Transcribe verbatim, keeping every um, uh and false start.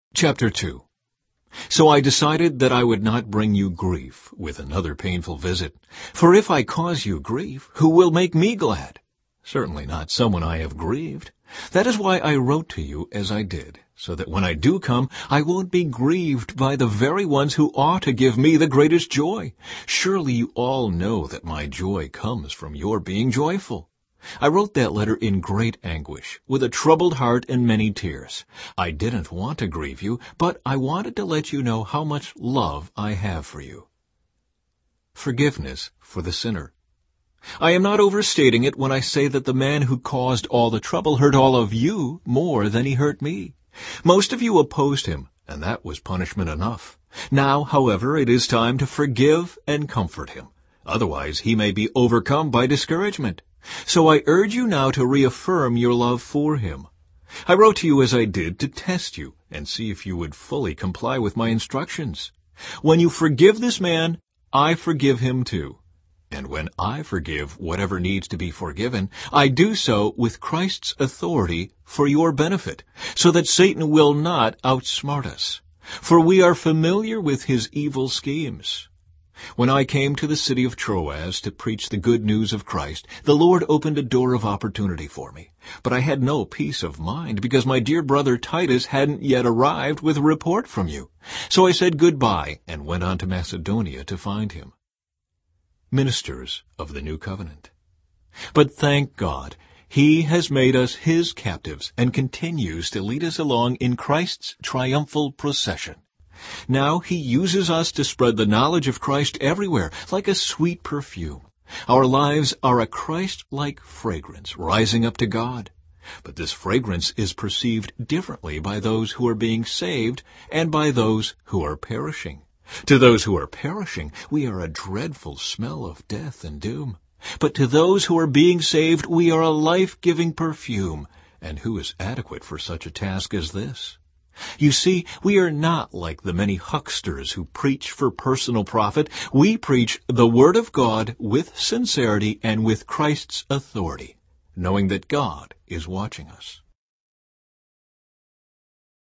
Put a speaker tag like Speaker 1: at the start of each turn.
Speaker 1: Chapter two. So I decided that I would not bring you grief with another painful visit. For if I cause you grief, who will make me glad? Certainly not someone I have grieved. That is why I wrote to you as I did, so that when I do come, I won't be grieved by the very ones who ought to give me the greatest joy. Surely you all know that my joy comes from your being joyful. I wrote that letter in great anguish, with a troubled heart and many tears. I didn't want to grieve you, but I wanted to let you know how much love I have for you. Forgiveness for the sinner. I am not overstating it when I say that the man who caused all the trouble hurt all of you more than he hurt me. Most of you opposed him, and that was punishment enough. Now, however, it is time to forgive and comfort him. Otherwise, he may be overcome by discouragement. So I urge you now to reaffirm your love for him. I wrote to you as I did to test you and see if you would fully comply with my instructions. When you forgive this man, I forgive him too. And when I forgive whatever needs to be forgiven, I do so with Christ's authority for your benefit, so that Satan will not outsmart us. For we are familiar with his evil schemes. When I came to the city of Troas to preach the good news of Christ, the Lord opened a door of opportunity for me. But I had no peace of mind because my dear brother Titus hadn't yet arrived with a report from you. So I said goodbye and went on to Macedonia to find him. Ministers of the New Covenant. But thank God, he has made us his captives and continues to lead us along in Christ's triumphal procession. Now he uses us to spread the knowledge of Christ everywhere, like a sweet perfume. Our lives are a Christ-like fragrance rising up to God. But this fragrance is perceived differently by those who are being saved and by those who are perishing. To those who are perishing, we are a dreadful smell of death and doom. But to those who are being saved, we are a life-giving perfume. And who is adequate for such a task as this? You see, we are not like the many hucksters who preach for personal profit. We preach the Word of God with sincerity and with Christ's authority, knowing that God is watching us.